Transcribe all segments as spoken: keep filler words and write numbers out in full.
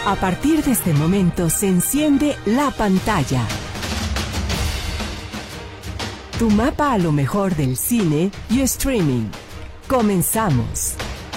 A partir de este momento se enciende la pantalla. Tu mapa a lo mejor del cine y streaming. Comenzamos.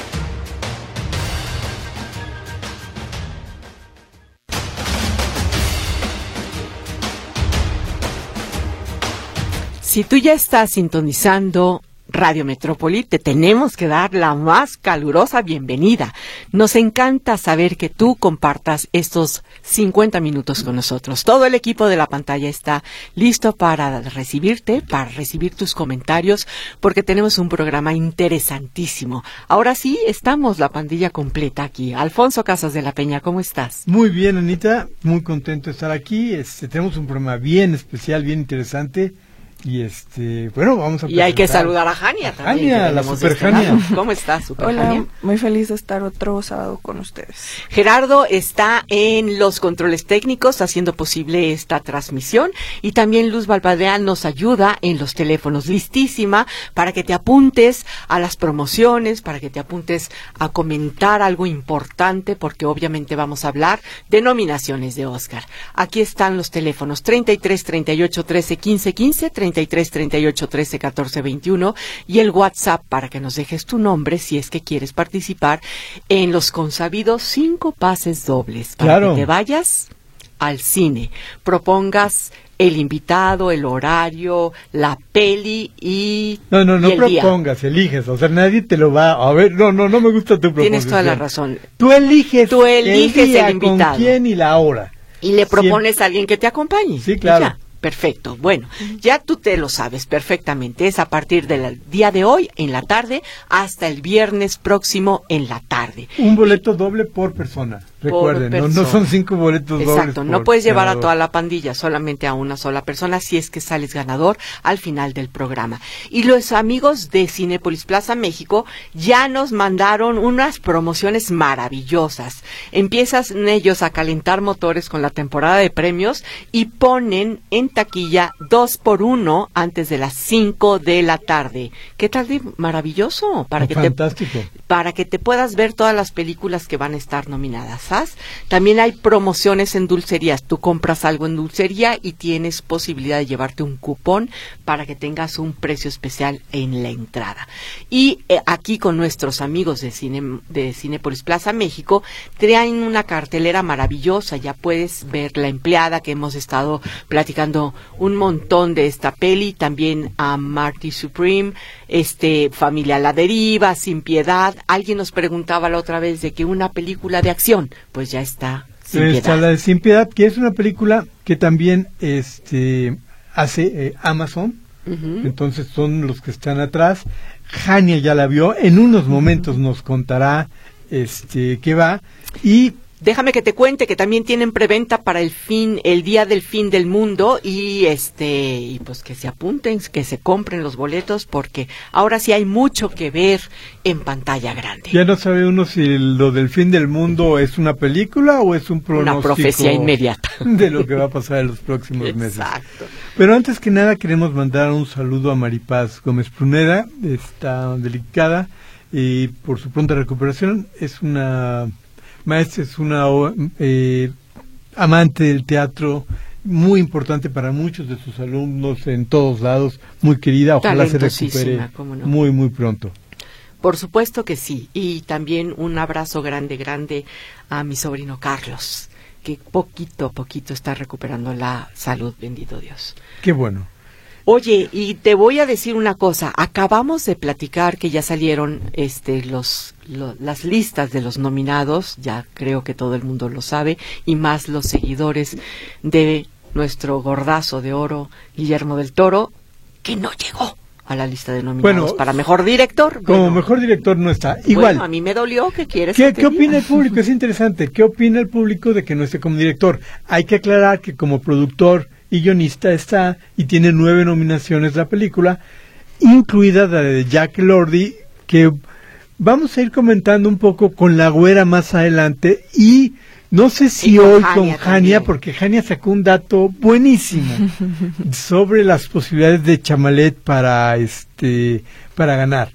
Si tú ya estás sintonizando Radio Metrópoli, te tenemos que dar la más calurosa bienvenida. Nos encanta saber que tú compartas estos cincuenta minutos con nosotros. Todo el equipo de la pantalla está listo para recibirte, para recibir tus comentarios, porque tenemos un programa interesantísimo. Ahora sí, estamos la pandilla completa aquí. Alfonso Casas de la Peña, ¿cómo estás? Muy bien, Anita, muy contento de estar aquí. Este, tenemos un programa bien especial, bien interesante. Y este, bueno, vamos a Y hay que saludar a Jania también. Jania, la super Jania. ¿Cómo estás, super Hola, Jania? Muy feliz de estar otro sábado con ustedes. Gerardo está en los controles técnicos haciendo posible esta transmisión y también Luz Balbadeán nos ayuda en los teléfonos, listísima para que te apuntes a las promociones, para que te apuntes a comentar algo importante, porque obviamente vamos a hablar de nominaciones de Oscar. Aquí están los teléfonos treinta y tres, treinta y ocho, trece, quince, quince, treinta y tres, treinta y ocho, trece, catorce, veintiuno y el WhatsApp para que nos dejes tu nombre si es que quieres participar en los consabidos cinco pases dobles para claro. que te vayas al cine, propongas el invitado, el horario, la peli y No, no, no y el propongas, día. eliges, o sea, nadie te lo va a ver, no, no, no me gusta tu proposición. Tienes toda la razón. Tú eliges, Tú eliges el, día, el invitado. con quién y la hora. Y le propones Siempre. a alguien que te acompañe. Sí, claro. Ya. Perfecto. Bueno, ya tú te lo sabes perfectamente. Es a partir del día de hoy en la tarde hasta el viernes próximo en la tarde. Un boleto doble por persona. Recuerden, Por no, persona. no son cinco boletos dobles. Exacto, no por puedes llevar a ganador. toda la pandilla, solamente a una sola persona si es que sales ganador al final del programa. Y los amigos de Cinépolis Plaza México ya nos mandaron unas promociones maravillosas. Empiezan ellos a calentar motores con la temporada de premios y ponen en taquilla dos por uno antes de las cinco de la tarde. ¿Qué tal de maravilloso? Para que Fantástico. te, para que te puedas ver todas las películas que van a estar nominadas. ¿Sabes? También hay promociones en dulcerías. Tú compras algo en dulcería y tienes posibilidad de llevarte un cupón para que tengas un precio especial en la entrada. Y eh, aquí con nuestros amigos de Cine, de Cinépolis Plaza México traen una cartelera maravillosa. Ya puedes ver La Empleada, que hemos estado platicando un montón de esta peli, también a Marty Supreme, este Familia a la Deriva, Sin Piedad. Alguien nos preguntaba la otra vez de que una película de acción, pues ya está Sin Está Piedad. la de Sin Piedad, que es una película que también este hace eh, Amazon. Uh-huh. Entonces son los que están atrás. Jania ya la vio, en unos momentos uh-huh. nos contará este qué va. Y déjame que te cuente que también tienen preventa para el fin, el día del fin del mundo y este y pues que se apunten, que se compren los boletos porque ahora sí hay mucho que ver en pantalla grande. Ya no sabe uno si lo del fin del mundo es una película o es un pronóstico. Una profecía inmediata de lo que va a pasar en los próximos meses. Exacto. Pero antes que nada queremos mandar un saludo a Maripaz Gómez Pruneda, está delicada y por su pronta recuperación. Es una maestra, es una eh, amante del teatro, muy importante para muchos de sus alumnos en todos lados, muy querida, ojalá se recupere no. muy, muy pronto. Por supuesto que sí, y también un abrazo grande, grande a mi sobrino Carlos, que poquito a poquito está recuperando la salud, bendito Dios. Qué bueno. Oye, y te voy a decir una cosa, acabamos de platicar que ya salieron este los, los las listas de los nominados, ya creo que todo el mundo lo sabe, y más los seguidores de nuestro gordazo de oro, Guillermo del Toro, que no llegó a la lista de nominados bueno, para mejor director. Como bueno, mejor director no está. Igual. Bueno, a mí me dolió, ¿qué quieres? ¿Qué, que te ¿qué diga? opina el público? Es interesante. ¿Qué opina el público de que no esté como director? Hay que aclarar que como productor y guionista está y tiene nueve nominaciones la película, incluida la de Jack Lordy, que vamos a ir comentando un poco con La Güera más adelante y no sé si y con hoy Jania con Jania, también. porque Jania sacó un dato buenísimo sobre las posibilidades de Chamalet para este para ganar.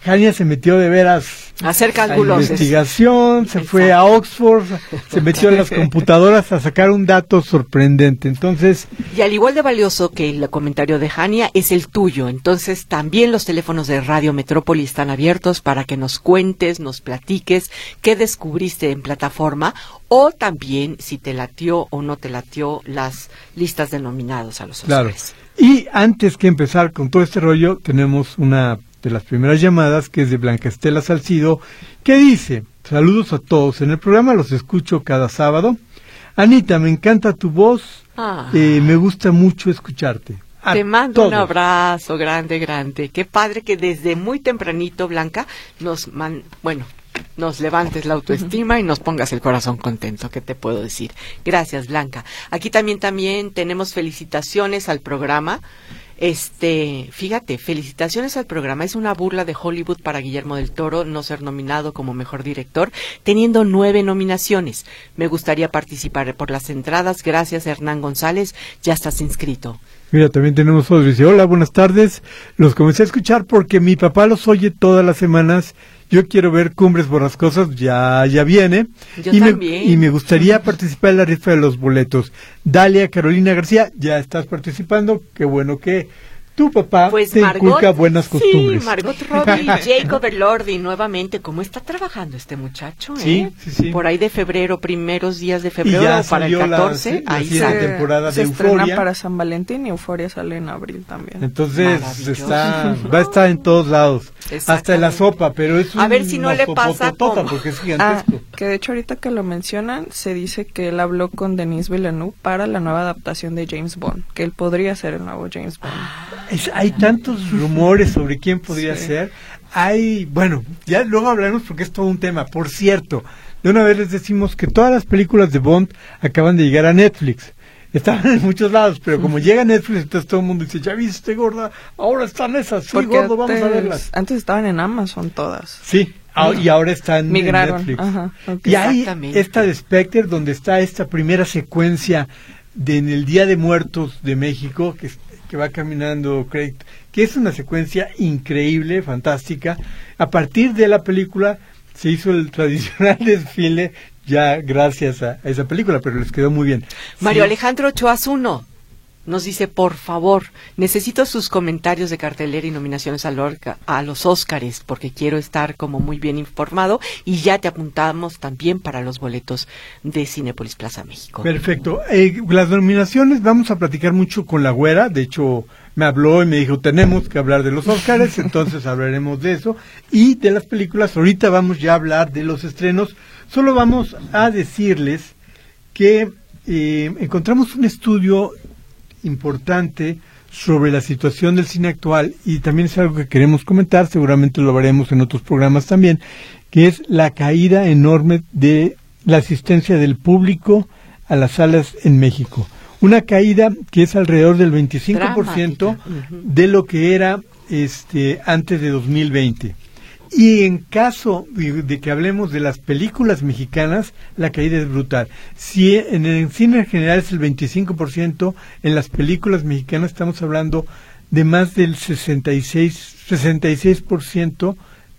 Jania se metió de veras a hacer a cálculos. investigación, se Exacto. fue a Oxford, se metió en las computadoras a sacar un dato sorprendente. Entonces, y al igual de valioso que el comentario de Jania es el tuyo. Entonces también los teléfonos de Radio Metrópoli están abiertos para que nos cuentes, nos platiques qué descubriste en plataforma, o también si te latió o no te latió las listas de nominados a los Óscares. Claro. Y antes que empezar con todo este rollo, tenemos una de las primeras llamadas, que es de Blanca Estela Salcido, que dice: saludos a todos, en el programa los escucho cada sábado. Anita, me encanta tu voz, Ah. eh, me gusta mucho escucharte. A Te mando todos. un abrazo grande, grande. Qué padre que desde muy tempranito, Blanca, nos man, bueno, nos levantes la autoestima y nos pongas el corazón contento, ¿qué te puedo decir? Gracias, Blanca. Aquí también también tenemos felicitaciones al programa. Este, fíjate, felicitaciones al programa. Es una burla de Hollywood para Guillermo del Toro no ser nominado como mejor director, teniendo nueve nominaciones. Me gustaría participar por las entradas. Gracias, Hernán González. Ya estás inscrito. Mira, también tenemos otro. Dice: hola, buenas tardes. Los comencé a escuchar porque mi papá los oye todas las semanas. Yo quiero ver Cumbres Borrascosas, ya ya viene. Yo y también. Me, y me gustaría participar en la rifa de los boletos. Dalia Carolina García, ya estás participando. Qué bueno que tu papá Pues te Margot, inculca buenas costumbres. Sí, Margot Robbie, Jacob Elordi, nuevamente, ¿cómo está trabajando este muchacho? Sí, eh? sí, sí. Por ahí de febrero, primeros días de Y febrero, ya o para el salió la- catorce, la ahí siguiente sale. temporada se de estrena Euforia. para San Valentín y Euforia sale en abril también. Entonces Maravilloso. está, va a estar en todos lados, hasta en la sopa, pero es A ver si no una le pasa sopototota, como- porque es Ah, gigantesco. que de hecho ahorita que lo mencionan, se dice que él habló con Denis Villeneuve para la nueva adaptación de James Bond, que él podría ser el nuevo James Bond. Es- hay tantos rumores sobre quién podría Sí. ser. Hay, bueno, ya luego hablaremos porque es todo un tema. Por cierto, de una vez les decimos que todas las películas de Bond acaban de llegar a Netflix. Estaban en muchos lados, pero como llega a Netflix, entonces todo el mundo dice: ya viste, gorda, ahora están esas, sí, Porque gordo, vamos a antes- verlas. Antes estaban en Amazon todas. Sí, ah, y ahora está en, en Migraron, Netflix. ajá, ok. Y hay Exactamente. esta de Spectre, donde está esta primera secuencia de en el Día de Muertos de México, que, es- que va caminando Craig, que es una secuencia increíble, fantástica. A partir de la película se hizo el tradicional desfile, ya gracias a, a esa película, pero les quedó muy bien. Mario Sí. Alejandro Ochoa Zuno nos dice: por favor, necesito sus comentarios de cartelera y nominaciones a, Lorca, a los Óscares, porque quiero estar como muy bien informado, y ya te apuntamos también para los boletos de Cinépolis Plaza México. Perfecto. Eh, las nominaciones vamos a platicar mucho con la güera. De hecho, me habló y me dijo: tenemos que hablar de los Óscares, entonces hablaremos de eso. Y de las películas, ahorita vamos ya a hablar de los estrenos. Solo vamos a decirles que eh, encontramos un estudio importante sobre la situación del cine actual, y también es algo que queremos comentar, seguramente lo haremos en otros programas también, que es la caída enorme de la asistencia del público a las salas en México. Una caída que es alrededor del veinticinco por ciento Dramática. Ujú. de lo que era este antes de dos mil veinte. Y en caso de, de que hablemos de las películas mexicanas, la caída es brutal. Si en el cine en general es el veinticinco por ciento, en las películas mexicanas estamos hablando de más del sesenta y seis por ciento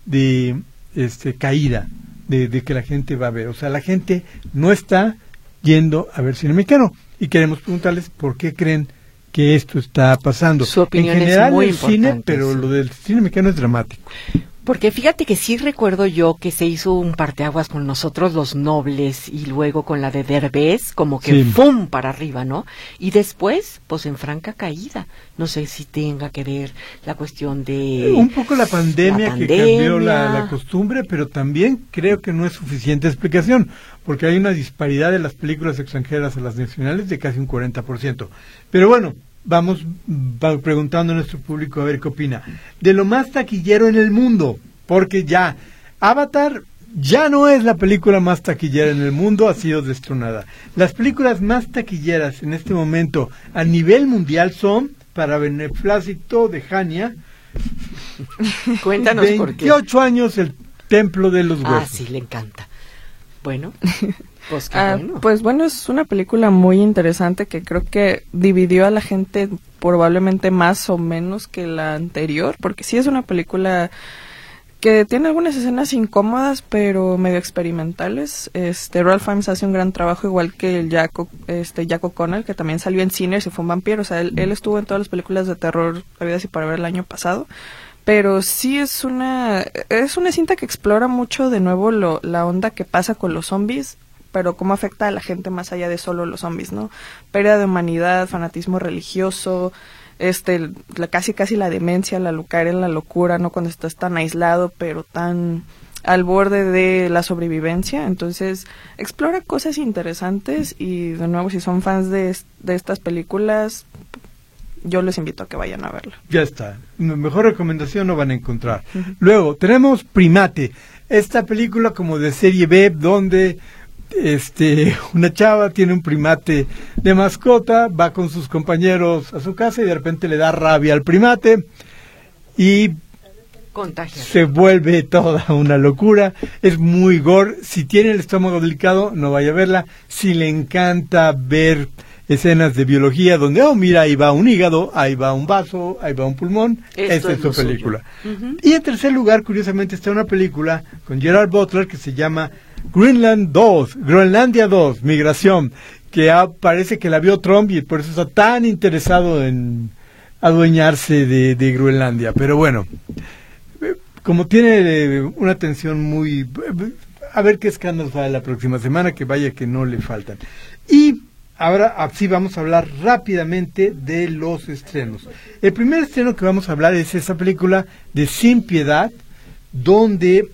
de este caída, de, de que la gente va a ver. O sea, la gente no está yendo a ver cine mexicano. Y queremos preguntarles por qué creen que esto está pasando. Su opinión en es general muy el cine, importante, pero sí. lo del cine mexicano es dramático. Porque fíjate que sí recuerdo yo que se hizo un parteaguas con Nosotros los Nobles, y luego con la de Derbez, como que Sí. ¡fum! Para arriba, ¿no? Y después, pues en franca caída. No sé si tenga que ver la cuestión de... Un poco la pandemia, la que pandemia. cambió la, la costumbre, pero también creo que no es suficiente explicación, porque hay una disparidad de las películas extranjeras a las nacionales de casi un cuarenta por ciento. Pero bueno, vamos va preguntando a nuestro público a ver qué opina. De lo más taquillero en el mundo, porque ya Avatar ya no es la película más taquillera en el mundo, ha sido destronada. Las películas más taquilleras en este momento a nivel mundial son, para beneplácito de Jania, Cuéntanos por qué. veintiocho años, El Templo de los Huesos. Ah, sí, le encanta. Bueno, pues qué Ah, bueno. Pues bueno, es una película muy interesante que creo que dividió a la gente probablemente más o menos que la anterior, porque sí es una película que tiene algunas escenas incómodas, pero medio experimentales. Este, Ralph Fiennes hace un gran trabajo, igual que el Jack, este, Jack O'Connell, que también salió en Sinners y fue un vampiro. O sea, él, él estuvo en todas las películas de terror habidas y por haber el año pasado. Pero sí es una, es una cinta que explora mucho de nuevo lo, la onda que pasa con los zombies, pero cómo afecta a la gente más allá de solo los zombies, ¿no? Pérdida de humanidad, fanatismo religioso, este, la, casi casi la demencia, la caer en la locura, ¿no? Cuando estás tan aislado, pero tan al borde de la sobrevivencia. Entonces, explora cosas interesantes y, de nuevo, si son fans de, de estas películas, yo les invito a que vayan a verla. Ya está. Mejor recomendación no van a encontrar. Uh-huh. Luego, tenemos Primate. Esta película como de serie B, donde este una chava tiene un primate de mascota, va con sus compañeros a su casa y de repente le da rabia al primate y contagia. Se vuelve toda una locura. Es muy gore. Si tiene el estómago delicado, no vaya a verla. Si le encanta ver escenas de biología donde, oh, mira, ahí va un hígado, ahí va un vaso, ahí va un pulmón, esta es su película. Uh-huh. Y en tercer lugar, curiosamente, está una película con Gerard Butler que se llama Greenland dos, Groenlandia dos, Migración, que ha, parece que la vio Trump y por eso está tan interesado en adueñarse de, de Groenlandia. Pero bueno, como tiene una tensión muy... A ver qué escándalos va la próxima semana, que vaya que no le faltan. Y ahora sí vamos a hablar rápidamente de los estrenos. El primer estreno que vamos a hablar es esa película de Sin Piedad, donde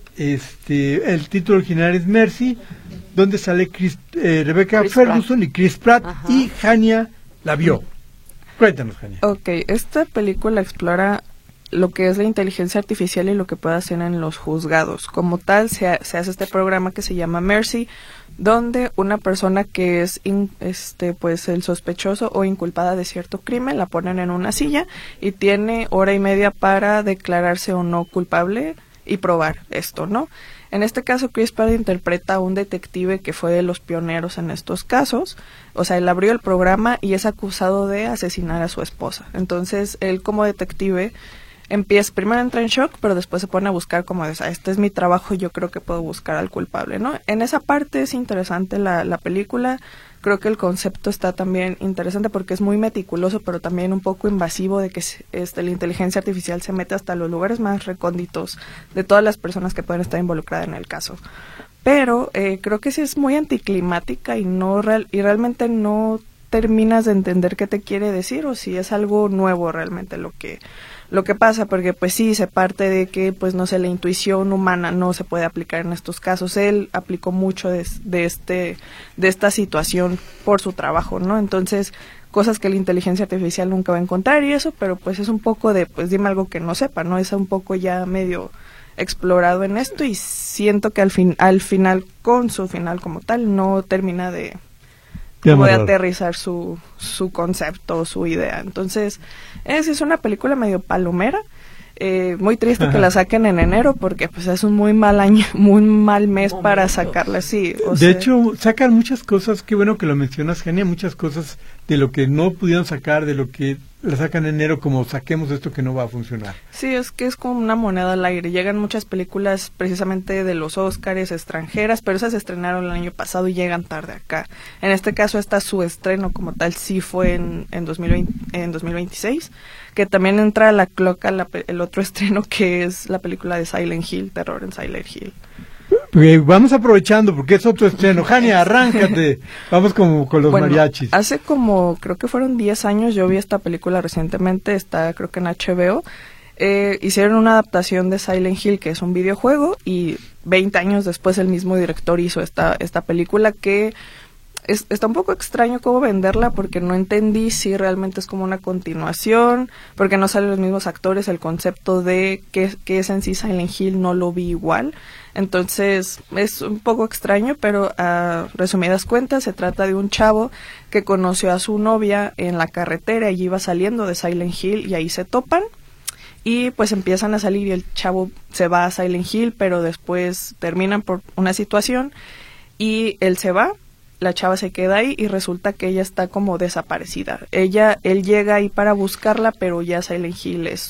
este el título original es Mercy, donde sale Chris, eh, Rebecca Chris Ferguson Pratt. y Chris Pratt. Ajá. Y Jania la vio. Cuéntanos, Jania. Ok, esta película explora lo que es la inteligencia artificial y lo que puede hacer en los juzgados. Como tal, se, ha, se hace este programa que se llama Mercy, donde una persona que es in, este pues el sospechoso o inculpada de cierto crimen la ponen en una silla y tiene hora y media para declararse o no culpable y probar esto, ¿no? En este caso, Chris Pratt interpreta a un detective que fue de los pioneros en estos casos. O sea, él abrió el programa y es acusado de asesinar a su esposa. Entonces, él como detective empieza, primero entra en shock, pero después se pone a buscar como de, este es mi trabajo, yo creo que puedo buscar al culpable, ¿no? En esa parte es interesante la, la película. Creo que el concepto está también interesante porque es muy meticuloso, pero también un poco invasivo de que este, la inteligencia artificial se mete hasta los lugares más recónditos de todas las personas que pueden estar involucradas en el caso. Pero eh, creo que sí es muy anticlimática y no real, y realmente no terminas de entender qué te quiere decir o si es algo nuevo realmente lo que lo que pasa, porque pues sí se parte de que pues no sé, la intuición humana no se puede aplicar en estos casos. Él aplicó mucho de, de este de esta situación por su trabajo, ¿no? Entonces, cosas que la inteligencia artificial nunca va a encontrar y eso, pero pues es un poco de pues dime algo que no sepa, ¿no? Es un poco ya medio explorado en esto y siento que al fin al final con su final como tal no termina de como de aterrizar su, su concepto, su idea. Entonces, es, es una película medio palomera. Eh, muy triste Ajá. que la saquen en enero porque pues es un muy mal año, muy mal mes Momento. para sacarla, sí. O de sea, hecho, sacan muchas cosas, qué bueno que lo mencionas, Jania, muchas cosas de lo que no pudieron sacar, de lo que la sacan en enero, como saquemos esto que no va a funcionar. Sí, es que es como una moneda al aire. Llegan muchas películas precisamente de los Óscares extranjeras, pero esas se estrenaron el año pasado y llegan tarde acá. En este caso, esta su estreno como tal sí fue en, en, dos mil veinte, en dos mil veintiséis, que también entra a la cloaca la, el otro estreno que es la película de Silent Hill, Terror en Silent Hill. Okay, vamos aprovechando porque es otro estreno. Jania, arráncate. Vamos como con los bueno, mariachis. Hace como, creo que fueron diez años, yo vi esta película recientemente, está creo que en H B O. Eh, hicieron una adaptación de Silent Hill, que es un videojuego, y veinte años después el mismo director hizo esta, esta película que es, está un poco extraño cómo venderla porque no entendí si realmente es como una continuación, porque no salen los mismos actores, el concepto de qué, qué es en sí Silent Hill no lo vi igual. Entonces es un poco extraño, pero a resumidas cuentas se trata de un chavo que conoció a su novia en la carretera y iba saliendo de Silent Hill y ahí se topan y pues empiezan a salir y el chavo se va a Silent Hill, pero después terminan por una situación y él se va, la chava se queda ahí y resulta que ella está como desaparecida. Ella, él llega ahí para buscarla, pero ya Silent Hill es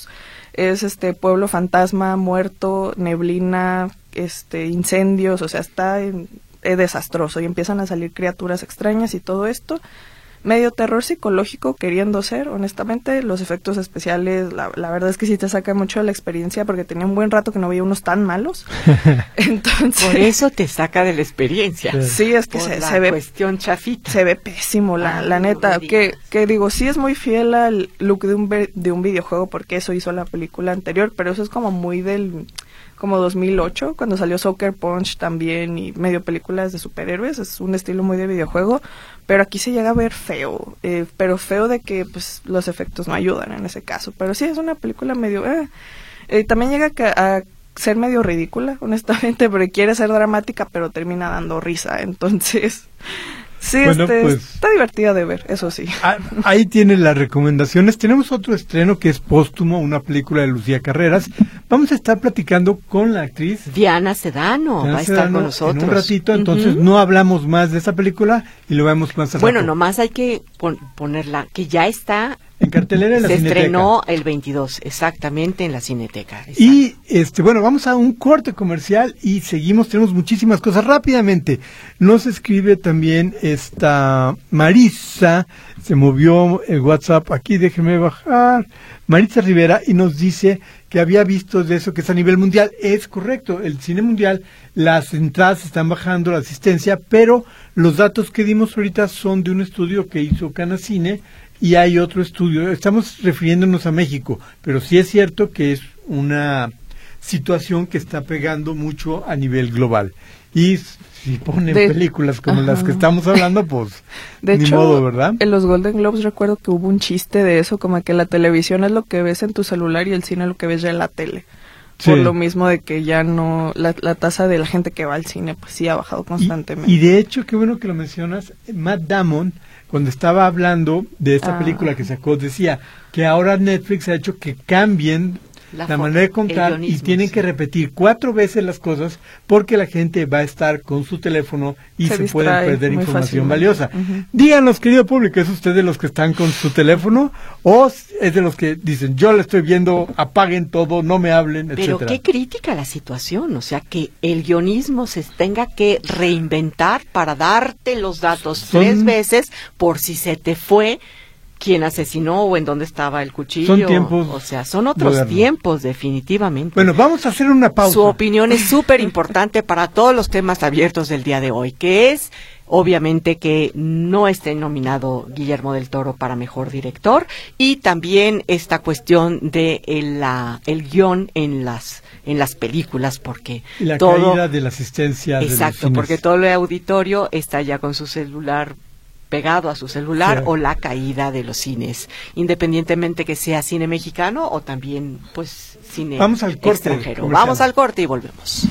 es este pueblo fantasma, muerto, neblina, este incendios, o sea, está en, es desastroso y empiezan a salir criaturas extrañas y todo esto. Medio terror psicológico queriendo ser, honestamente, los efectos especiales, la, la verdad es que sí te saca mucho de la experiencia porque tenía un buen rato que no veía unos tan malos. Entonces, por eso te saca de la experiencia. Sí, es que por se, la se ve cuestión chafita. Se ve pésimo, la, Ay, la neta, no que, que digo, sí es muy fiel al look de un, de un videojuego porque eso hizo la película anterior, pero eso es como muy del... como dos mil ocho, cuando salió Soccer Punch también y medio películas de superhéroes, es un estilo muy de videojuego, pero aquí se llega a ver feo, eh, pero feo de que pues los efectos no ayudan en ese caso, pero sí es una película medio... Eh. Eh, también llega a, a ser medio ridícula, honestamente, porque quiere ser dramática, pero termina dando risa, entonces... Sí, bueno, este, pues, está divertida de ver, eso sí. Ahí tienen las recomendaciones. Tenemos otro estreno que es póstumo, una película de Lucía Carreras. Vamos a estar platicando con la actriz Diana Sedano, Diana va a estar Sedano con nosotros. En un ratito, entonces uh-huh. no hablamos más de esa película y lo vemos más al Bueno, rato. nomás hay que pon- ponerla, que ya está... En cartelera de la Se Cineteca. estrenó el veintidós, exactamente, en la Cineteca. Exacto. Y, este, bueno, vamos a un corte comercial y seguimos, tenemos muchísimas cosas. Rápidamente, nos escribe también esta Marisa, se movió el WhatsApp aquí, déjeme bajar, Marisa Rivera, y nos dice que había visto de eso que es a nivel mundial. Es correcto, el cine mundial, las entradas están bajando, la asistencia, pero los datos que dimos ahorita son de un estudio que hizo Canacine, y hay otro estudio, estamos refiriéndonos a México, pero sí es cierto que es una situación que está pegando mucho a nivel global. Y si ponen de, películas como ajá. las que estamos hablando, pues de ni hecho, modo, ¿verdad? En los Golden Globes recuerdo que hubo un chiste de eso, como que la televisión es lo que ves en tu celular y el cine es lo que ves ya en la tele. Sí. Por lo mismo de que ya no, la, la tasa de la gente que va al cine, pues sí ha bajado constantemente. Y, y de hecho, qué bueno que lo mencionas, Matt Damon, cuando estaba hablando de esta ah. película que sacó, decía que ahora Netflix ha hecho que cambien la, la manera de contar y tienen sí. que repetir cuatro veces las cosas porque la gente va a estar con su teléfono y se, se pueden perder información valiosa. Uh-huh. Díganos, querido público, ¿es usted de los que están con su teléfono o es de los que dicen, yo lo estoy viendo, apaguen todo, no me hablen, Pero etcétera? Pero qué crítica la situación, o sea, que el guionismo se tenga que reinventar para darte los datos Son... tres veces por si se te fue quién asesinó o en dónde estaba el cuchillo. Son tiempos o sea, son otros modernos. tiempos, definitivamente. Bueno, vamos a hacer una pausa. Su opinión es súper importante para todos los temas abiertos del día de hoy, que es, obviamente, que no esté nominado Guillermo del Toro para Mejor Director y también esta cuestión de el, la, el guión en las en las películas, porque y la todo... caída de la asistencia Exacto, de los porque todo el auditorio está ya con su celular pegado a su celular sí. o la caída de los cines, independientemente que sea cine mexicano o también pues cine Vamos al corte extranjero. Comercial. Vamos al corte y volvemos.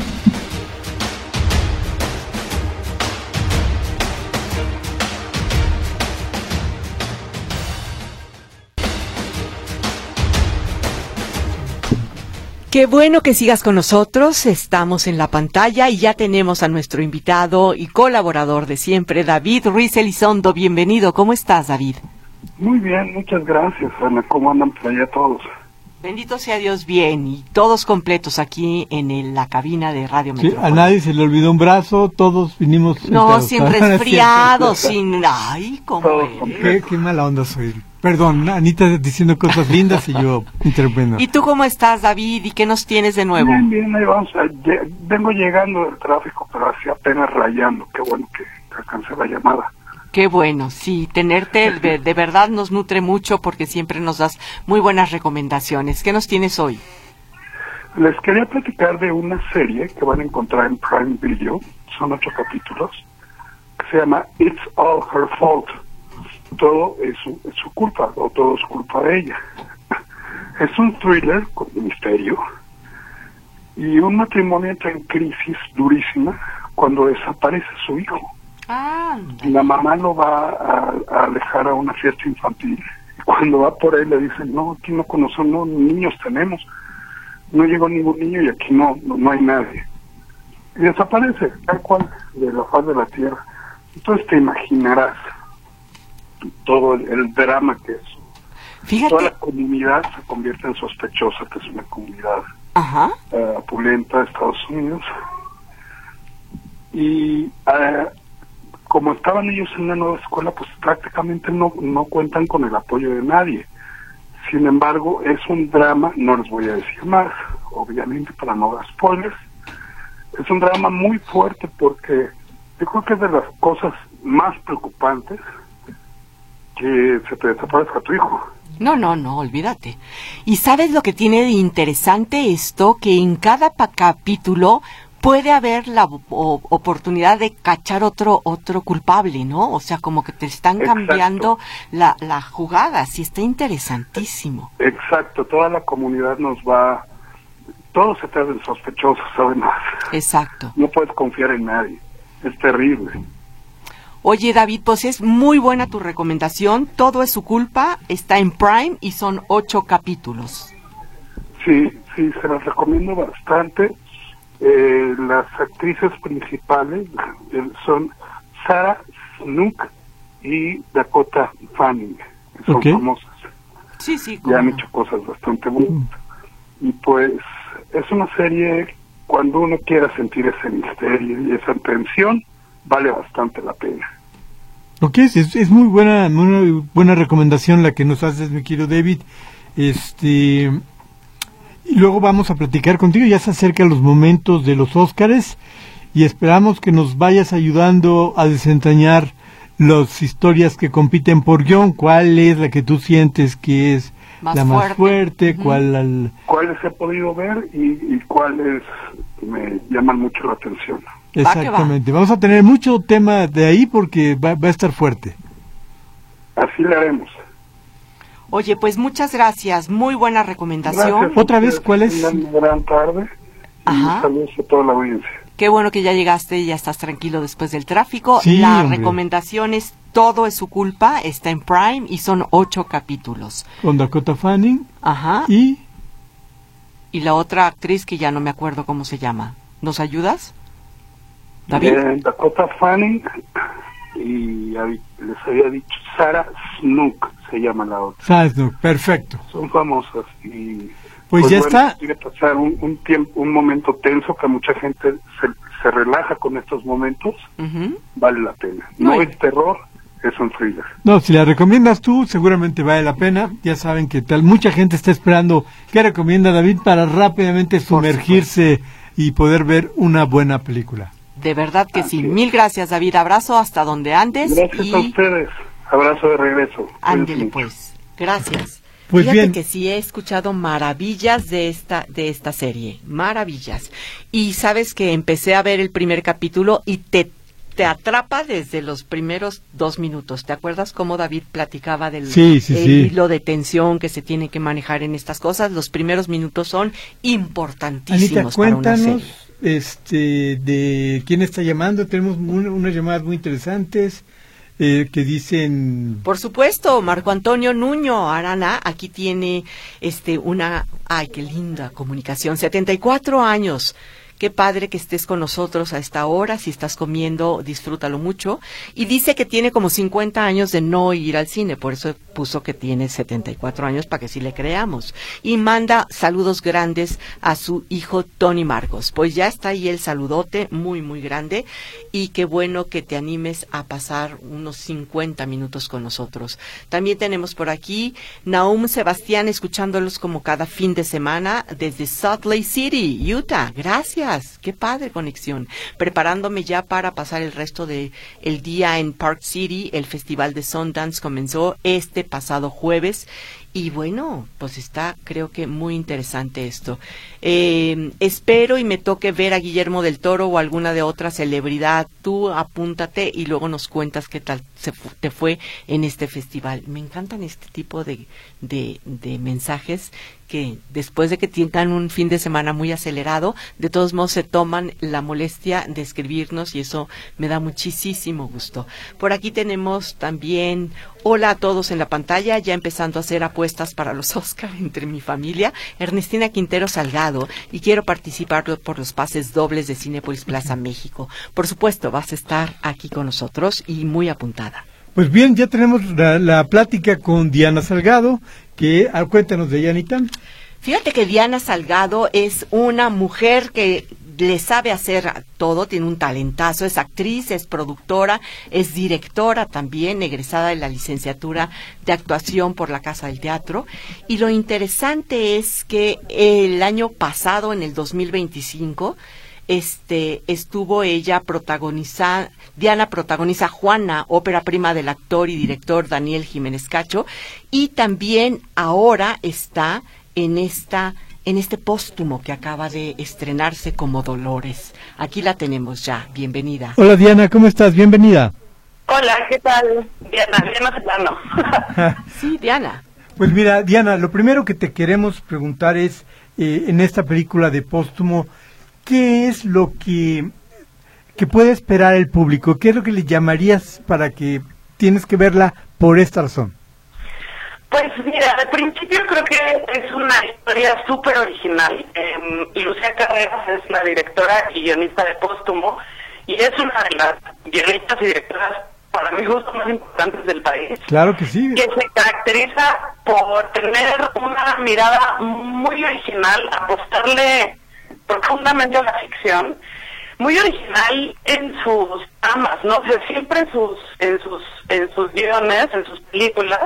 Qué bueno que sigas con nosotros, estamos en la pantalla y ya tenemos a nuestro invitado y colaborador de siempre, David Ruiz Elizondo. Bienvenido, ¿cómo estás, David? Muy bien, muchas gracias, Ana. ¿Cómo andan por allá todos? Bendito sea Dios, bien, y todos completos aquí en el, la cabina de Radio sí, Metrópolis. A nadie se le olvidó un brazo, todos vinimos... No, sin resfriados, sin... Ay, ¿cómo eres? Qué, qué mala onda soy. Perdón, Anita diciendo cosas lindas y yo interveniendo. ¿Y tú cómo estás, David? ¿Y qué nos tienes de nuevo? Bien, bien, ahí vamos. A, vengo llegando del tráfico, pero así apenas rayando. Qué bueno que alcancé la llamada. Qué bueno, sí, tenerte de, de verdad nos nutre mucho porque siempre nos das muy buenas recomendaciones. ¿Qué nos tienes hoy? Les quería platicar de una serie que van a encontrar en Prime Video, son ocho capítulos, que se llama It's All Her Fault. Todo es su, es su culpa, o todo es culpa de ella. Es un thriller con misterio y un matrimonio entra en crisis durísima cuando desaparece su hijo. Ah, la mamá lo va a, a alejar a una fiesta infantil. Cuando va por ahí le dicen, no, aquí no conocemos, no, niños tenemos. No llegó ningún niño y aquí no, no, no hay nadie. Y desaparece, tal cual, de la faz de la tierra. Entonces te imaginarás todo el, el drama que es Fíjate. Toda la comunidad se convierte en sospechosa, que es una comunidad Ajá. uh, opulenta de Estados Unidos. Y uh, como estaban ellos en una nueva escuela, pues prácticamente no, no cuentan con el apoyo de nadie. Sin embargo, es un drama, no les voy a decir más, obviamente para no dar spoilers. Es un drama muy fuerte porque yo creo que es de las cosas más preocupantes que se te desaparezca tu hijo. No, no, no, olvídate. ¿Y sabes lo que tiene de interesante esto? Que en cada pa- capítulo puede haber la o- oportunidad de cachar otro otro culpable, ¿no? O sea, como que te están Exacto. cambiando la, la jugada. Sí, está interesantísimo. Exacto, toda la comunidad nos va... Todos se te hacen sospechosos, además. Exacto. No puedes confiar en nadie. Es terrible. Oye, David, pues es muy buena tu recomendación. Todo es su culpa. Está en Prime y son ocho capítulos. Sí, sí, se las recomiendo bastante. Eh, las actrices principales eh, son Sarah Snook y Dakota Fanning. Son Ok. famosas. Sí, sí. Ya cómo han no. hecho cosas bastante buenas. Y pues es una serie, cuando uno quiera sentir ese misterio y esa tensión, vale bastante la pena. Ok, es, es muy buena, muy buena recomendación la que nos haces, mi querido David. Este, y luego vamos a platicar contigo, ya se acercan los momentos de los Óscares y esperamos que nos vayas ayudando a desentrañar las historias que compiten por guión. ¿Cuál es la que tú sientes que es Más la más fuerte. fuerte? Ujú. ¿Cuál al- ¿Cuáles he podido ver y, y cuáles me llaman mucho la atención? que va. Exactamente. Vamos a tener mucho tema de ahí porque va, va a estar fuerte. Así le haremos. Oye, pues muchas gracias. Muy buena recomendación. Gracias. Otra vez, ¿cuál es? Una gran tarde. Ajá. Y saludos a toda la audiencia. Qué bueno que ya llegaste y ya estás tranquilo después del tráfico. Sí, la hombre. recomendación es Todo es su culpa. Está en Prime y son ocho capítulos. Con Dakota Fanning Ajá. y... Y la otra actriz que ya no me acuerdo cómo se llama. ¿Nos ayudas? David. Eh, Dakota Fanning y hab- les había dicho Sarah Snook, se llama la otra. Sasno, perfecto. Son famosas y Pues ya bueno, está. quiere pasar un, un tiempo, un momento tenso que mucha gente se, se relaja con estos momentos, Ujú. vale la pena. No No, y- es terror, es un thriller. No, si la recomiendas tú, seguramente vale la pena. Ya saben que tal mucha gente está esperando qué recomienda David para rápidamente sumergirse y poder ver una buena película. De verdad que sí. Así es. Mil gracias, David. Abrazo hasta donde andes. Gracias y a ustedes. Abrazo de regreso. ándele Cuídense mucho. pues. Gracias. Pues Fíjate bien. que sí he escuchado maravillas de esta de esta serie, maravillas. Y sabes que empecé a ver el primer capítulo y te te atrapa desde los primeros dos minutos. ¿Te acuerdas cómo David platicaba del Sí, sí, el sí. hilo de tensión que se tiene que manejar en estas cosas? Los primeros minutos son importantísimos Anita, para una cuéntanos serie. este, de quién está llamando. Tenemos un- unas llamadas muy interesantes eh, que dicen... Por supuesto, Marco Antonio Nuño Arana, aquí tiene este una, ay, qué linda comunicación, setenta y cuatro años. Qué padre que estés con nosotros a esta hora, si estás comiendo, disfrútalo mucho. Y dice que tiene como cincuenta años de no ir al cine, por eso puso que tiene setenta y cuatro años para que sí le creamos. Y manda saludos grandes a su hijo Tony Marcos. Pues ya está ahí el saludote, muy, muy grande. Y qué bueno que te animes a pasar unos cincuenta minutos con nosotros. También tenemos por aquí Naum Sebastián, escuchándolos como cada fin de semana desde Salt Lake City, Utah. Gracias. Qué padre conexión. Preparándome ya para pasar el resto de el día en Park City. El Festival de Sundance comenzó este pasado jueves. Y bueno, pues está, creo que muy interesante esto. Eh, espero y me toque ver a Guillermo del Toro o alguna de otra celebridad. Tú apúntate y luego nos cuentas qué tal se fu- te fue en este festival. Me encantan este tipo de, de, de mensajes que después de que tengan un fin de semana muy acelerado, de todos modos se toman la molestia de escribirnos y eso me da muchísimo gusto. Por aquí tenemos también hola a todos en la pantalla, ya empezando a hacer apuestas para los Oscar entre mi familia, Ernestina Quintero Salgado, y quiero participar por los pases dobles de Cinépolis Plaza México. Por supuesto, vas a estar aquí con nosotros y muy apuntada. Pues bien, ya tenemos la, la plática con Diana Salgado, que ah, cuéntanos de ella, Anita. Fíjate que Diana Salgado es una mujer que le sabe hacer todo, tiene un talentazo, es actriz, es productora, es directora también, egresada de la licenciatura de actuación por la Casa del Teatro. Y lo interesante es que el año pasado, en el dos mil veinticinco, este estuvo ella protagonizada, Diana protagoniza Juana, ópera prima del actor y director Daniel Jiménez Cacho, y también ahora está en esta en este póstumo que acaba de estrenarse como Dolores. Aquí la tenemos ya. Bienvenida. Hola Diana, ¿cómo estás? Bienvenida. Hola, ¿qué tal? Diana, Diana Serrano. Sí, Diana. Pues mira, Diana, lo primero que te queremos preguntar es, eh, en esta película de Póstumo, ¿qué es lo que, que puede esperar el público? ¿Qué es lo que le llamarías para que tienes que verla por esta razón? Pues mira, al principio creo que es una historia súper original. Eh, Lucía Carreras es la directora y guionista de Póstumo, y es una de las guionistas y directoras, para mi gusto, más importantes del país. Claro que sí. Que se caracteriza por tener una mirada muy original, apostarle profundamente a la ficción, muy original en sus tramas, ¿no? O sea, siempre en sus, en sus, en sus guiones, en sus películas,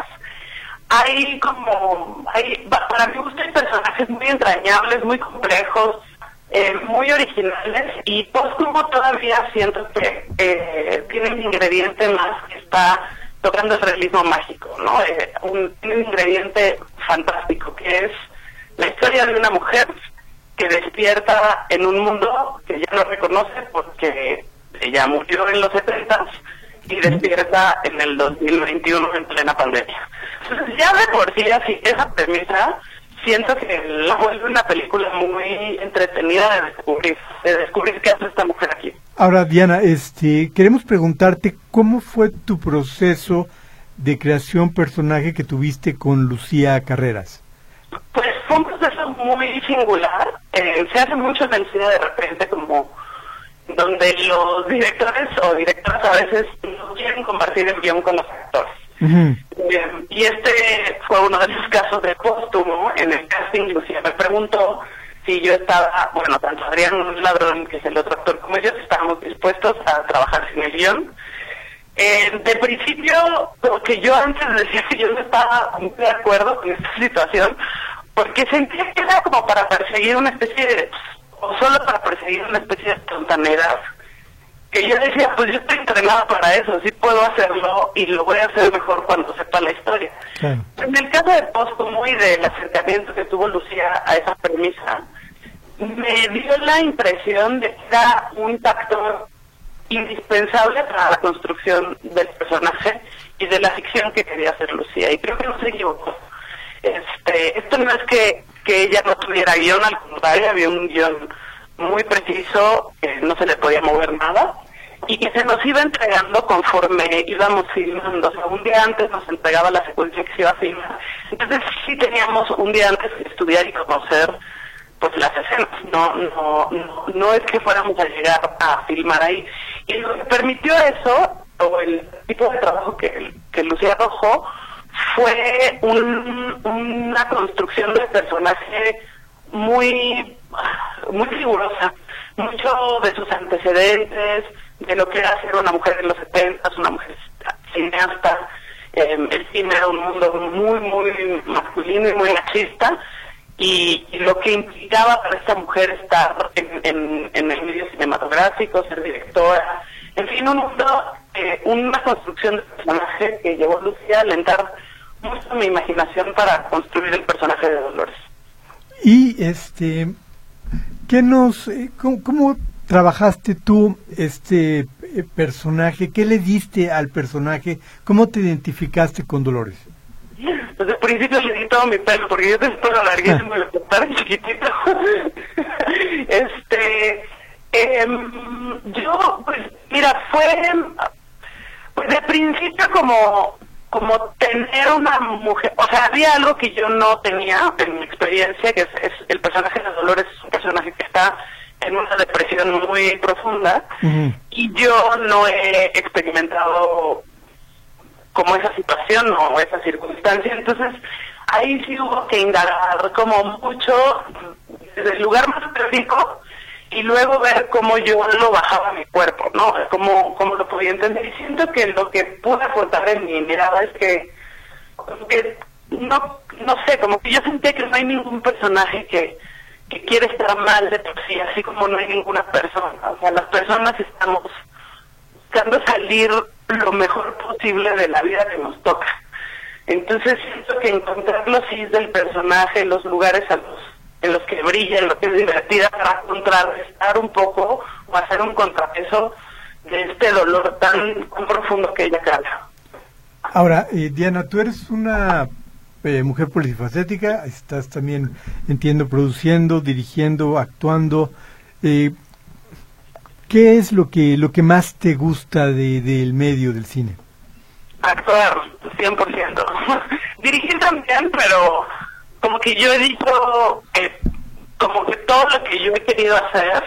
hay como, hay, para mi gusto hay personajes muy entrañables, muy complejos, eh, muy originales, y Póstumo todavía siento que eh, tiene un ingrediente más que está tocando el realismo mágico, ¿no? Eh, un, tiene un ingrediente fantástico, que es la historia de una mujer que despierta en un mundo que ya no reconoce porque ella murió en los setentas y despierta en el dos mil veintiuno en plena pandemia. Entonces ya de por sí así, esa premisa, siento que la vuelve una película muy entretenida de descubrir, de descubrir qué hace esta mujer aquí. Ahora, Diana, este, queremos preguntarte cómo fue tu proceso de creación personaje que tuviste con Lucía Carreras. Pues fue un proceso muy singular. Eh, se hace mucho en el cine de repente, como donde los directores o directoras a veces no quieren compartir el guión con los actores. Uh-huh. Bien, y este fue uno de los casos de Póstumo. En el casting, Lucía me preguntó si yo estaba, bueno, tanto Adrián Ladrón, que es el otro actor, como ellos, estábamos dispuestos a trabajar sin el guión. Eh, de principio, porque yo antes decía que yo no estaba muy de acuerdo con esta situación, porque sentía que era como para perseguir una especie de, o solo para perseguir una especie de espontaneidad, que yo decía, pues yo estoy entrenada para eso, sí puedo hacerlo y lo voy a hacer mejor cuando sepa la historia. Sí. En el caso de Póstumo y del acercamiento que tuvo Lucía a esa premisa, me dio la impresión de que era un factor indispensable para la construcción del personaje y de la ficción que quería hacer Lucía, y creo que no se equivocó. Este, esto no es que, que ella no tuviera guión, al contrario, había un guión muy preciso, que no se le podía mover nada, y que se nos iba entregando conforme íbamos filmando. O sea, un día antes nos entregaba la secuencia que se iba a filmar, entonces sí teníamos un día antes que estudiar y conocer pues las escenas, no, no, no, no es que fuéramos a llegar a filmar ahí. Y lo que permitió eso, o el tipo de trabajo que, que Lucía arrojó, fue un, una construcción del personaje muy, muy rigurosa, mucho de sus antecedentes, de lo que era ser una mujer en los setentas, una mujer cineasta. Eh, el cine era un mundo muy, muy masculino y muy machista, y, y lo que implicaba para esta mujer estar en, en, en el medio cinematográfico, ser directora, en fin, un mundo, eh, una construcción de personaje que llevó a Lucía a alentar mucho mi imaginación para construir el personaje de Dolores. Y este, ¿qué nos, eh, cómo, cómo trabajaste tú este eh, personaje? ¿Qué le diste al personaje? ¿Cómo te identificaste con Dolores? Desde el principio le di todo mi pelo, porque yo tengo pelo larguísimo y lo cortaron chiquitito. este, eh, yo, pues, mira, fue, pues de principio como, como tener una mujer, o sea, había algo que yo no tenía en mi experiencia, que es, es el personaje de Dolores es un personaje que está en una depresión muy profunda, uh-huh. y yo no he experimentado como esa situación o esa circunstancia. Entonces ahí sí hubo que indagar como mucho desde el lugar más teórico y luego ver cómo yo lo bajaba a mi cuerpo, ¿no? Cómo, cómo lo podía entender. Y siento que lo que pude aportar en mi mirada es que, que no, no sé, como que yo sentía que no hay ningún personaje que, que quiere estar mal de por sí, así como no hay ninguna persona. O sea, las personas estamos buscando salir lo mejor posible de la vida que nos toca. Entonces siento que encontrar los sís del personaje, los lugares a los en los que brilla, en lo que es divertida, para contrarrestar un poco o hacer un contrapeso de este dolor tan, tan profundo que ella carga. Ahora, eh, Diana, tú eres una eh, mujer polifacética, estás también, entiendo, produciendo, dirigiendo, actuando. Eh, ¿Qué es lo que lo que más te gusta de, del medio del cine? Actuar, cien por ciento. Dirigir también, pero como que yo he dicho que como que todo lo que yo he querido hacer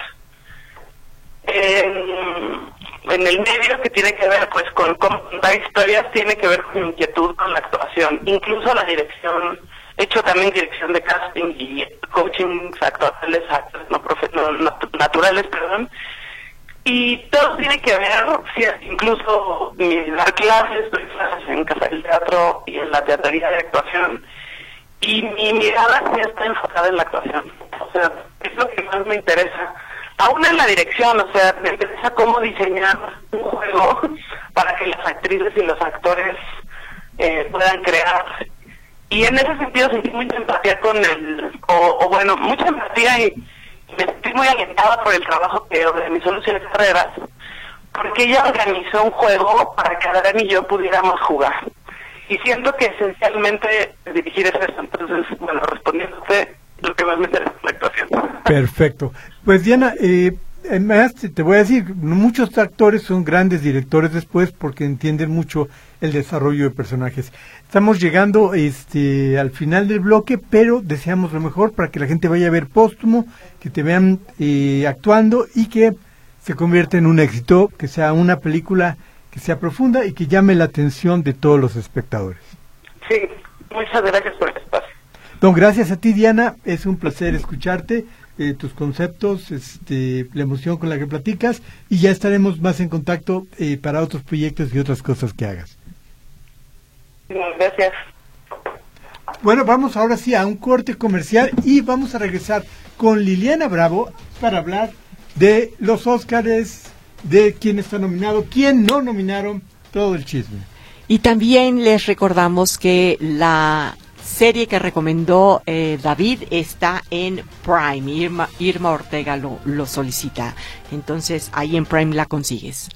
en, en el medio que tiene que ver pues con cómo contar historias tiene que ver con mi inquietud con la actuación, incluso la dirección. He hecho también dirección de casting y coaching actorales, actores no, profe, no naturales, perdón. Y todo tiene que ver, sí, incluso mi dar clases, doy clases en Casa del Teatro y en la teatrería de actuación. Y mi mirada sí está enfocada en la actuación. O sea, es lo que más me interesa. Aún en la dirección, o sea, me interesa cómo diseñar un juego para que las actrices y los actores eh, puedan crear. Y en ese sentido sentí mucha empatía con el, o, o bueno, mucha empatía y me sentí muy alentada por el trabajo que organizó Lucía Carreras, porque ella organizó un juego para que Adrián y yo pudiéramos jugar. Y siento que esencialmente dirigir es eso. Entonces, bueno, respondiéndote, lo que más me interesa es la actuación. Perfecto. Pues Diana, eh, además te voy a decir, muchos actores son grandes directores después porque entienden mucho el desarrollo de personajes. Estamos llegando este al final del bloque, pero deseamos lo mejor para que la gente vaya a ver Póstumo, que te vean eh, actuando y que se convierta en un éxito, que sea una película que sea profunda y que llame la atención de todos los espectadores. Sí, muchas gracias por el espacio. No, gracias a ti, Diana, es un placer escucharte, eh, tus conceptos, este, la emoción con la que platicas, y ya estaremos más en contacto eh, para otros proyectos y otras cosas que hagas. Gracias. Bueno, vamos ahora sí a un corte comercial y vamos a regresar con Liliana Bravo para hablar de los Óscares, de quién está nominado, quién no nominaron, todo el chisme. Y también les recordamos que la serie que recomendó eh, David está en Prime. Irma, Irma Ortega lo, lo solicita. Entonces ahí en Prime la consigues.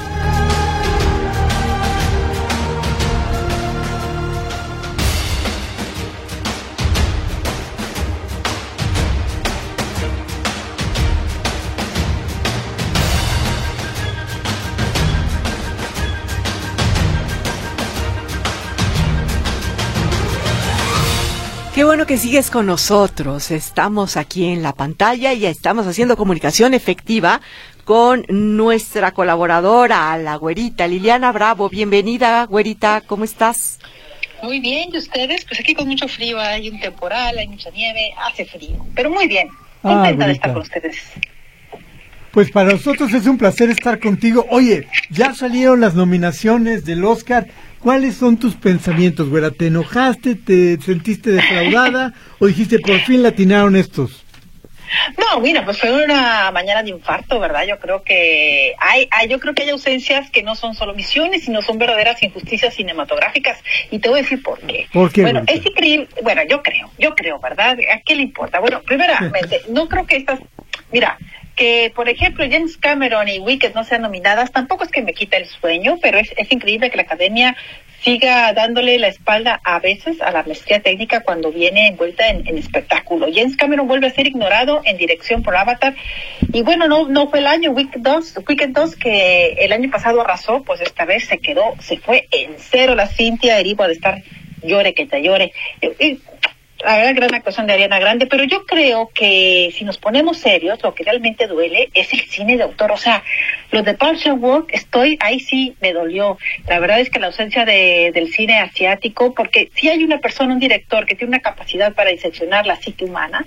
Qué bueno que sigues con nosotros. Estamos aquí en la pantalla y estamos haciendo comunicación efectiva con nuestra colaboradora, la güerita Liliana Bravo. Bienvenida, güerita, ¿cómo estás? Muy bien, ¿y ustedes? Pues aquí con mucho frío, hay un temporal, hay mucha nieve, hace frío, pero muy bien. Contenta ah, de estar con ustedes. Pues para nosotros es un placer estar contigo. Oye, ya salieron las nominaciones del Óscar. ¿Cuáles son tus pensamientos, güera? ¿Te enojaste, te sentiste defraudada o dijiste por fin latinaron estos? No, mira, pues fue una mañana de infarto, ¿verdad? Yo creo que hay, hay, yo creo que hay ausencias que no son solo omisiones, sino son verdaderas injusticias cinematográficas. Y te voy a decir por qué. ¿Por qué? Bueno, es increíble. Bueno, yo creo, yo creo, ¿verdad? ¿A qué le importa? Bueno, primeramente, no creo que estas, mira, que por ejemplo James Cameron y Wicked no sean nominadas, tampoco es que me quita el sueño, pero es, es increíble que la Academia siga dándole la espalda a veces a la maestría técnica cuando viene envuelta en, en espectáculo. James Cameron vuelve a ser ignorado en dirección por Avatar, y bueno, no no fue el año. Wicked dos, Wicked dos, que el año pasado arrasó, pues esta vez se quedó, se fue en cero. La Cintia Erivo de estar llore que te llore. Y, y, la verdad, gran actuación de Ariana Grande, pero yo creo que si nos ponemos serios, lo que realmente duele es el cine de autor. O sea, lo de Park Chan-wook, estoy, ahí sí me dolió. La verdad es que la ausencia de, del cine asiático, porque si hay una persona, un director que tiene una capacidad para diseccionar la psique humana,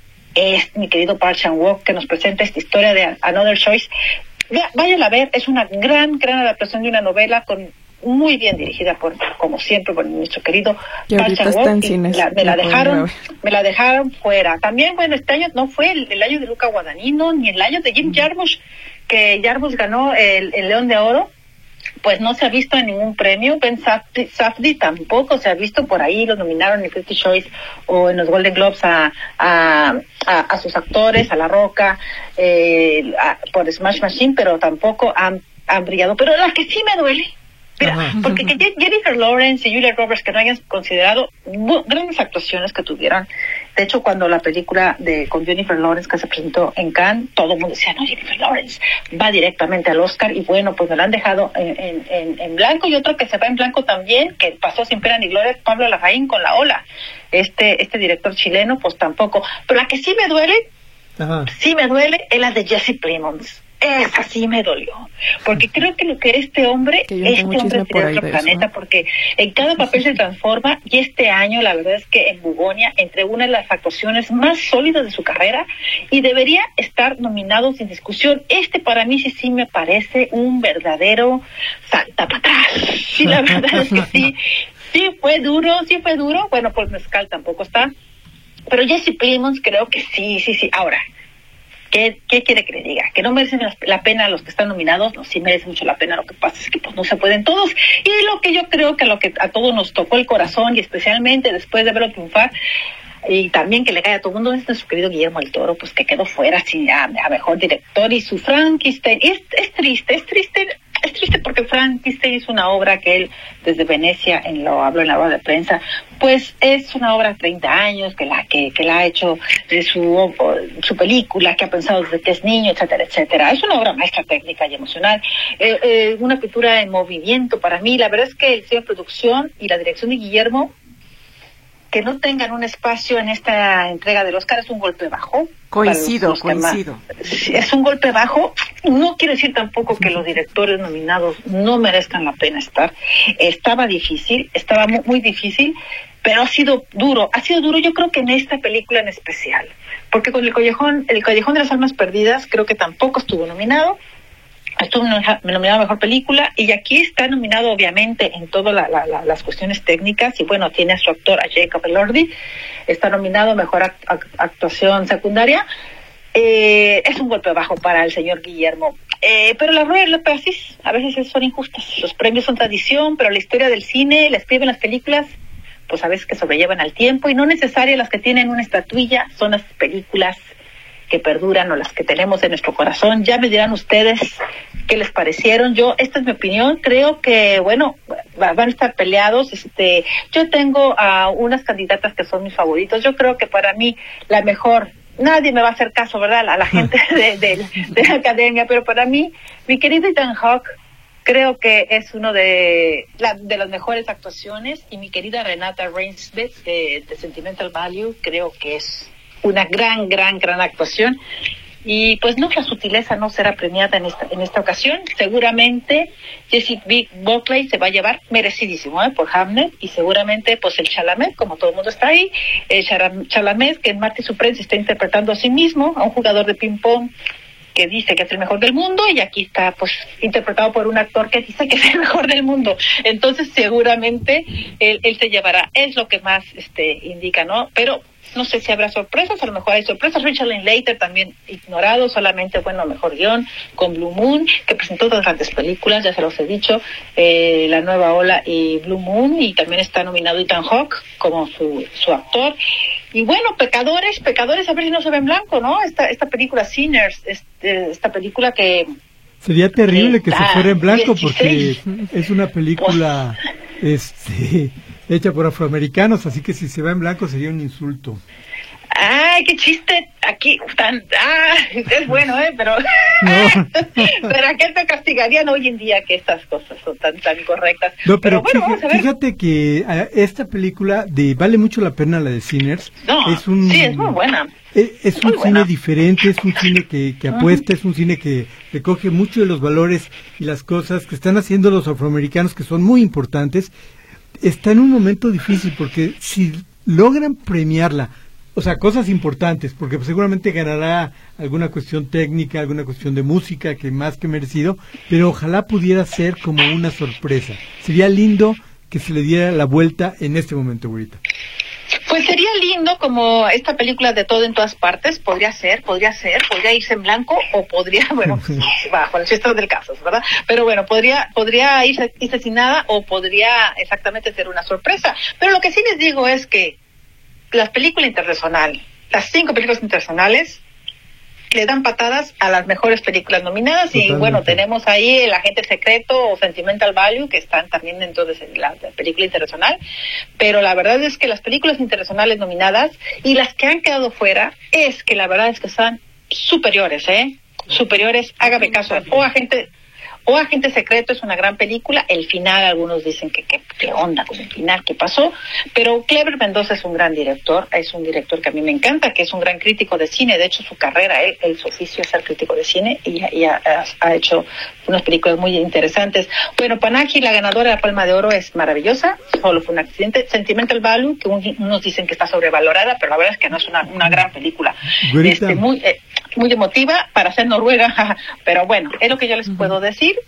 es mi querido Park Chan-wook, que nos presenta esta historia de Another Choice. Vayan a ver, es una gran, gran adaptación de una novela con muy bien dirigida por, como siempre, por nuestro querido Park Chan-wook. La, me la dejaron, me la dejaron fuera. También, bueno, este año no fue el, el año de Luca Guadagnino, ni el año de Jim Jarmusch, que Jarmusch ganó el, el León de Oro. Pues no se ha visto en ningún premio. Ben Safdie, Safdie tampoco se ha visto por ahí, lo nominaron en Critics' Choice o en los Golden Globes a, a, a, a sus actores, a La Roca, eh, a, por Smash Machine, pero tampoco han, han brillado. Pero la que sí me duele, mira, porque que Jennifer Lawrence y Julia Roberts, que no hayan considerado grandes actuaciones que tuvieron. De hecho, cuando la película de con Jennifer Lawrence que se presentó en Cannes, todo el mundo decía, no, Jennifer Lawrence va directamente al Oscar, y bueno, pues me la han dejado en, en, en, en blanco. Y otro que se va en blanco también, que pasó sin pena ni gloria, Pablo Larraín con La Ola. Este, este director chileno, pues tampoco. Pero la que sí me duele, Ajá. sí me duele, es la de Jesse Plemons. Esa sí me dolió, porque creo que lo que este hombre, este hombre es de otro planeta, porque en cada papel se transforma, y este año la verdad es que en Bugonia entregó una de las actuaciones más sólidas de su carrera, y debería estar nominado sin discusión. Este para mí sí sí me parece un verdadero salta para atrás. Sí, la verdad es que sí, sí fue duro, sí fue duro. Bueno, pues Mezcal tampoco está, pero Jesse Plemons creo que sí, sí, sí. Ahora, ¿Qué, ¿Qué quiere que le diga? ¿Que no merecen la pena los que están nominados? No, sí merecen mucho la pena. Lo que pasa es que pues no se pueden todos. Y lo que yo creo que a lo que a todos nos tocó el corazón, y especialmente después de verlo triunfar, y también que le cae a todo el mundo, es nuestro querido Guillermo del Toro, pues que quedó fuera sin a, a mejor director, y su Frankenstein. Es, es triste, es triste, es triste porque Frankenstein es una obra que él desde Venecia, en lo habló en la rueda de prensa, pues es una obra de treinta años que la que, que la ha hecho de su su película, que ha pensado desde que es niño, etcétera, etcétera. Es una obra maestra técnica y emocional, eh, eh, una pintura en movimiento para mí. La verdad es que el diseño de producción y la dirección de Guillermo, que no tengan un espacio en esta entrega del Oscar, es un golpe bajo. Coincido, coincido. Es un golpe bajo. No quiere decir tampoco que los directores nominados no merezcan la pena estar. Estaba difícil, estaba muy, muy difícil, pero ha sido duro. Ha sido duro, yo creo que en esta película en especial, porque con el Callejón, el Callejón de las Almas Perdidas, creo que tampoco estuvo nominado. Estuvo nominado a Mejor Película, y aquí está nominado obviamente en todas la, la, la, las cuestiones técnicas, y bueno, tiene a su actor, a Jacob Elordi, está nominado a Mejor act, act, Actuación Secundaria. Eh, es un golpe bajo para el señor Guillermo. Eh, pero las ruedas de Praxis a veces son injustas. Los premios son tradición, pero la historia del cine, la escriben las películas, pues a veces que sobrellevan al tiempo, y no necesariamente las que tienen una estatuilla son las películas que perduran o las que tenemos en nuestro corazón. Ya me dirán ustedes qué les parecieron. Yo, esta es mi opinión, creo que, bueno, va, van a estar peleados. Este, yo tengo a unas candidatas que son mis favoritos. Yo creo que para mí la mejor, nadie me va a hacer caso, ¿verdad? A la gente de, de, de la academia, pero para mí, mi querido Ethan Hawke, creo que es uno de, la, de las mejores actuaciones, y mi querida Renata Reinsve de, de Sentimental Value, creo que es una gran, gran, gran actuación. Y pues no, la sutileza no será premiada en esta en esta ocasión. Seguramente Jessie Buckley se va a llevar merecidísimo ¿eh? por Hamlet, y seguramente pues el Chalamet, como todo el mundo está ahí, el Chalamet, que en Marty Supreme se está interpretando a sí mismo, a un jugador de ping pong que dice que es el mejor del mundo, y aquí está pues interpretado por un actor que dice que es el mejor del mundo. Entonces seguramente él, él se llevará, es lo que más este indica, ¿no? Pero no sé si habrá sorpresas, a lo mejor hay sorpresas. Richard Linklater también ignorado, solamente, bueno, mejor guión, con Blue Moon, que presentó dos grandes películas, ya se los he dicho, eh, La Nueva Ola y Blue Moon, y también está nominado Ethan Hawke como su, su actor. Y bueno, Pecadores, Pecadores, a ver si no se ve en blanco, ¿no? Esta, esta película Sinners, este, esta película que... Sería terrible que, que se fuera en blanco, dieciséis. Porque es una película este hecha por afroamericanos, así que si se va en blanco sería un insulto. Ay, qué chiste. aquí tan, ah, es bueno, ¿eh? Pero, no. pero ¿a qué te castigarían hoy en día que estas cosas son tan, tan correctas? No, pero, pero bueno, fíjate, vamos a ver. fíjate que uh, esta película de vale mucho la pena, la de Sinners. No, es un, sí, es muy buena. Es, es muy un buena. cine diferente, es un cine que, que apuesta, uh-huh. es un cine que recoge mucho de los valores y las cosas que están haciendo los afroamericanos, que son muy importantes. Está en un momento difícil, porque si logran premiarla, o sea, cosas importantes, porque seguramente ganará alguna cuestión técnica, alguna cuestión de música, que más que merecido, pero ojalá pudiera ser como una sorpresa. Sería lindo que se le diera la vuelta en este momento, güerita. Pues sería lindo como esta película de Todo en Todas Partes, podría ser, podría ser, podría irse en blanco o podría, bueno, bajo el chiste del caso, ¿verdad? Pero bueno, podría podría irse, irse sin nada o podría exactamente ser una sorpresa. Pero lo que sí les digo es que las películas internacionales, las cinco películas internacionales, le dan patadas a las mejores películas nominadas. Totalmente. Y bueno, tenemos ahí El Agente Secreto o Sentimental Value, que están también dentro de la, de la película internacional, pero la verdad es que las películas internacionales nominadas y las que han quedado fuera, es que la verdad es que están superiores, ¿eh? Superiores, hágame caso, o Agente... O Agente Secreto es una gran película, el final, algunos dicen que qué onda con el final, qué pasó, pero Kleber Mendoza es un gran director, es un director que a mí me encanta, que es un gran crítico de cine, de hecho su carrera, él, él su oficio es ser crítico de cine y, y ha, ha hecho unas películas muy interesantes. Bueno, Panachi, la ganadora de la Palma de Oro, es maravillosa, solo fue un accidente. Sentimental Value, que un, unos dicen que está sobrevalorada, pero la verdad es que no es una, una gran película. Este, muy... Eh, muy emotiva para ser noruega, pero bueno, es lo que yo les uh-huh. puedo decir,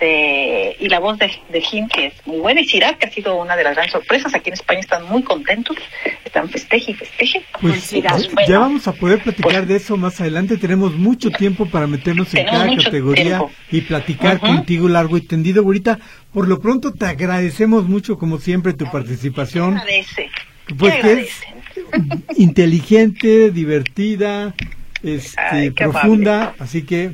este y la voz de, de Jim, que es muy buena, y Sirac, que ha sido una de las grandes sorpresas, aquí en España están muy contentos, están festeje y festeje. Pues Sirac, ya bueno, vamos a poder platicar pues, de eso más adelante, tenemos mucho tiempo para meternos en cada categoría tiempo. Y platicar uh-huh. contigo largo y tendido, ahorita. Por lo pronto te agradecemos mucho, como siempre, tu Ay, participación. Agradece. Pues que es inteligente, divertida, Este, Ay, profunda, amable. Así que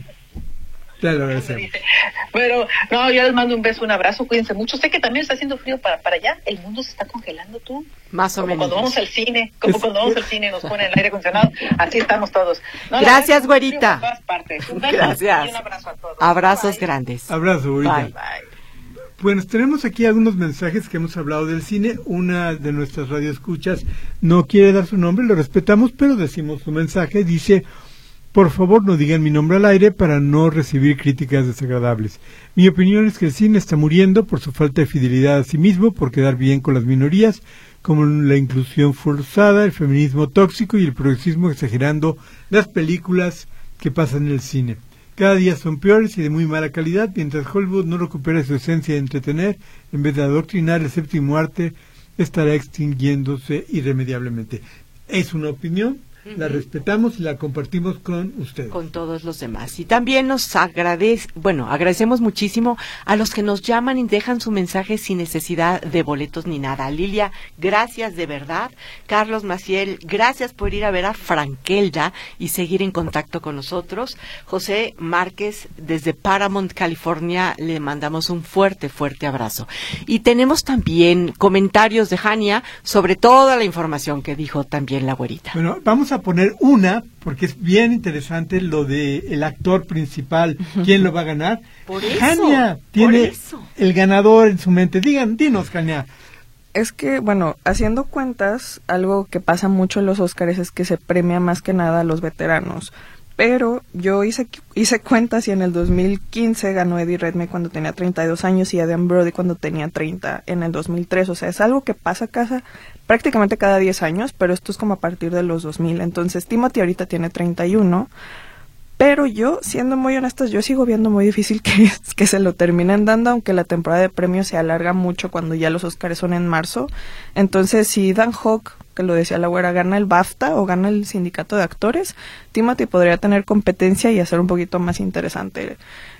te lo agradecemos. Pero no, yo les mando un beso, un abrazo, cuídense mucho. Sé que también está haciendo frío para, para allá, el mundo se está congelando, tú. Más o como menos. Cuando vamos al cine, como es, cuando vamos al cine nos ponen el aire acondicionado, así estamos todos. No, gracias, güerita. Un gracias. Y un abrazo a todos. Abrazos Bye. Grandes. Abrazo, güerita. Bye. Bye. Bueno, tenemos aquí algunos mensajes que hemos hablado del cine. Una de nuestras radioescuchas no quiere dar su nombre, lo respetamos, pero decimos su mensaje. Dice: por favor, no digan mi nombre al aire para no recibir críticas desagradables. Mi opinión es que el cine está muriendo por su falta de fidelidad a sí mismo, por quedar bien con las minorías, como la inclusión forzada, el feminismo tóxico y el progresismo exagerando las películas que pasan en el cine. Cada día son peores y de muy mala calidad, mientras Hollywood no recupera su esencia de entretener, en vez de adoctrinar, el séptimo arte estará extinguiéndose irremediablemente. Es una opinión. La respetamos y la compartimos con ustedes. Con todos los demás. Y también nos agradece, bueno, agradecemos muchísimo a los que nos llaman y dejan su mensaje sin necesidad de boletos ni nada. Lilia, gracias de verdad. Carlos Maciel, gracias por ir a ver a Frankelda y seguir en contacto con nosotros. José Márquez, desde Paramount, California, le mandamos un fuerte, fuerte abrazo. Y tenemos también comentarios de Jania sobre toda la información que dijo también la güerita. Bueno, vamos a poner una, porque es bien interesante lo de el actor principal, quién lo va a ganar. Por eso, Jania tiene por eso. el ganador en su mente. Digan, dinos, Jania. Es que, bueno, haciendo cuentas, algo que pasa mucho en los Óscares es que se premia más que nada a los veteranos. Pero yo hice hice cuentas y en el dos mil quince ganó Eddie Redmayne cuando tenía treinta y dos años y Adrian Brody cuando tenía treinta en el dos mil tres. O sea, es algo que pasa casa, prácticamente cada diez años, pero esto es como a partir de los dos mil. Entonces, Timothy ahorita tiene treinta y uno, pero yo, siendo muy honestos, yo sigo viendo muy difícil que, que se lo terminen dando, aunque la temporada de premios se alarga mucho cuando ya los Óscares son en marzo. Entonces, si Dan Hawk, que lo decía la güera, gana el BAFTA o gana el sindicato de actores, Timothy podría tener competencia y hacer un poquito más interesante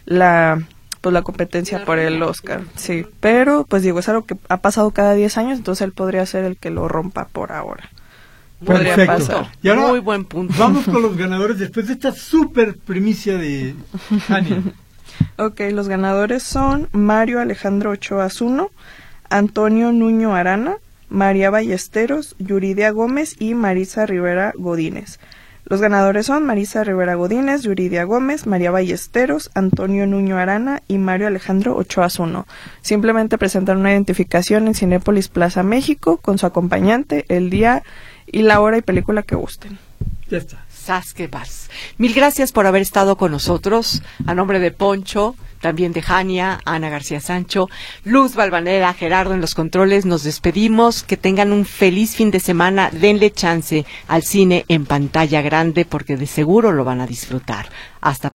la pues la competencia por el Oscar. Sí, pero pues digo, es algo que ha pasado cada diez años, entonces él podría ser el que lo rompa por ahora. Podría Perfecto. pasar. Y ahora, muy buen punto. Vamos con los ganadores después de esta super primicia de Jania. Ok, los ganadores son Mario Alejandro Ochoa Zuno, Antonio Nuño Arana, María Ballesteros, Yuridia Gómez y Marisa Rivera Godínez. Los ganadores son Marisa Rivera Godínez, Yuridia Gómez, María Ballesteros, Antonio Nuño Arana y Mario Alejandro Ochoa Zuno. Simplemente presentan una identificación en Cinépolis Plaza México con su acompañante, el día y la hora y película que gusten. Ya está. Sas que vas. Mil gracias por haber estado con nosotros. A nombre de Poncho, también de Jania, Ana García Sancho, Luz Valvanera, Gerardo en los controles, nos despedimos. Que tengan un feliz fin de semana. Denle chance al cine en pantalla grande porque de seguro lo van a disfrutar. Hasta